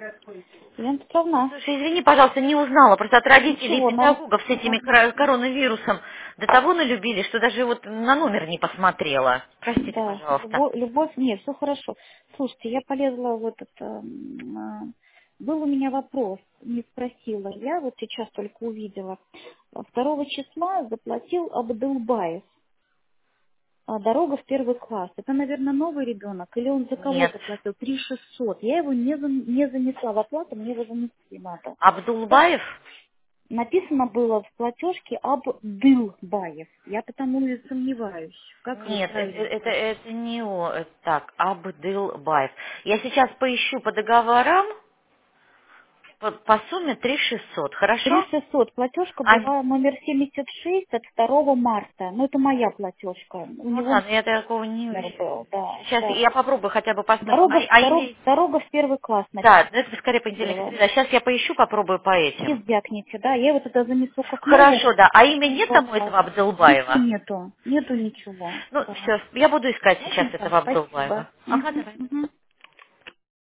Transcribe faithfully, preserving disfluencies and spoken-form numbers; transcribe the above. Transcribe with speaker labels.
Speaker 1: Елена Петровна.
Speaker 2: Слушай, извини, пожалуйста, не узнала. Просто от родителей и
Speaker 1: Ничего, нам...
Speaker 2: педагогов с этими кор- коронавирусом до того налюбили, что даже вот на номер не посмотрела. Простите,
Speaker 1: Да,
Speaker 2: пожалуйста.
Speaker 1: любовь, любовь, нет, все хорошо. Слушайте, я полезла в этот... э, м, а, был у меня вопрос, не спросила. Я вот сейчас только увидела. Второго числа заплатил Абдулбаев. А, дорога в первый класс. Это, наверное, новый ребенок, или он за
Speaker 2: Нет.
Speaker 1: кого-то платил? три тысячи шестьсот. Я его не, за- не занесла в оплату, мне его занести надо. Как
Speaker 2: Абдулбаев?
Speaker 1: написано было в платежке Абдылбаев. Я потому и сомневаюсь, как его
Speaker 2: Нет, это,
Speaker 1: правильно
Speaker 2: это,
Speaker 1: сказать.
Speaker 2: это не он. Это так, Абдылбаев. Я сейчас поищу по договорам по, по сумме три тысячи шестьсот,
Speaker 1: три
Speaker 2: хорошо?
Speaker 1: тысячи шестьсот. Платежка
Speaker 2: А,
Speaker 1: была номер семьдесят шесть от второго марта. Ну, это моя платежка. У
Speaker 2: ну
Speaker 1: него
Speaker 2: ладно, я такого не...
Speaker 1: номер был, да,
Speaker 2: Сейчас
Speaker 1: да.
Speaker 2: я попробую хотя бы посмотреть.
Speaker 1: Дорога,
Speaker 2: А,
Speaker 1: в-
Speaker 2: а
Speaker 1: дорога,
Speaker 2: имей-
Speaker 1: дорога в первый класс
Speaker 2: Да, это скорее понедельник,
Speaker 1: написано.
Speaker 2: среда. Сейчас я поищу, попробую по
Speaker 1: И
Speaker 2: этим.
Speaker 1: звякните, да. Я его тогда занесу как новый
Speaker 2: Хорошо, да. А имя
Speaker 1: в
Speaker 2: нет
Speaker 1: первый
Speaker 2: тому
Speaker 1: класс.
Speaker 2: этого
Speaker 1: Ничего
Speaker 2: Абдулбаева?
Speaker 1: нету. Нету ничего.
Speaker 2: Ну,
Speaker 1: Да.
Speaker 2: все, я буду искать сейчас
Speaker 1: Ладненько,
Speaker 2: этого
Speaker 1: спасибо.
Speaker 2: Абдулбаева. Ага,
Speaker 1: Мгм,
Speaker 2: давай.
Speaker 1: мгм.